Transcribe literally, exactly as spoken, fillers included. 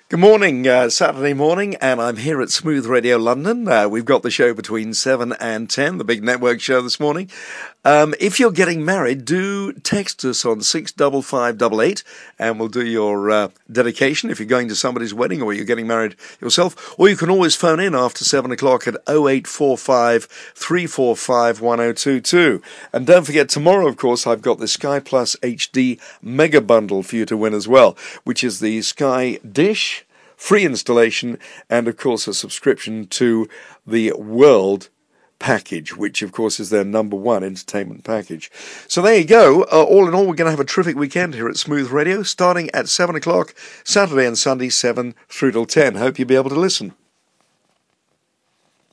Good morning, uh, Saturday morning, and I'm here at Smooth Radio London. Uh, we've got the show between seven and ten, the big network show this morning. Um, if you're getting married, do text us on six five five eight eight, and we'll do your uh, dedication if you're going to somebody's wedding or you're getting married yourself. Or you can always phone in after seven o'clock at oh eight four five, three four five, one oh two two. And don't forget, tomorrow, of course, I've got the Sky Plus H D Mega Bundle for you to win as well, which is the Sky Dish, free installation, and of course a subscription to the World package, which of course is their number one entertainment package. So there you go. Uh, all in all, we're going to have a terrific weekend here at Smooth Radio, starting at seven o'clock, Saturday and Sunday, seven through till ten. Hope you'll be able to listen.